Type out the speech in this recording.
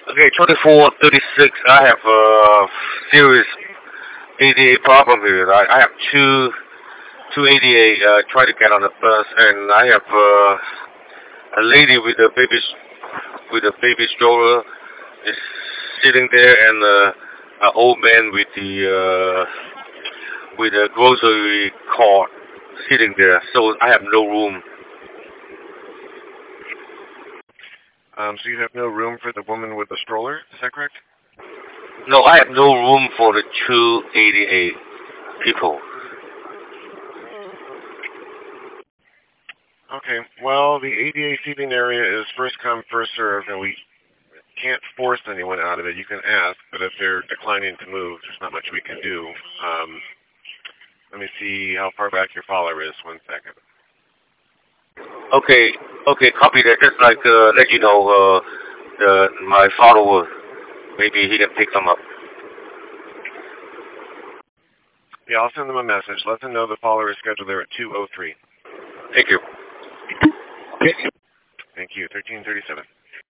Okay, 2436. I have a serious ADA problem here. I have two ADA try to get on the bus, and I have a lady with a baby stroller is sitting there, and an old man with a grocery cart sitting there. So I have no room. So you have no room for the woman with the stroller, is that correct? No, I have no room for the two ADA people. Okay, well, the ADA seating area is first come, first served, and we can't force anyone out of it. You can ask, but if they're declining to move, there's not much we can do. Let me see how far back your follower is. 1 second. Okay, copy that. Just like let you know, my follower, maybe he can pick them up. Yeah, I'll send them a message. Let them know the follower is scheduled there at 2:03. Thank you. Thank you. 1337.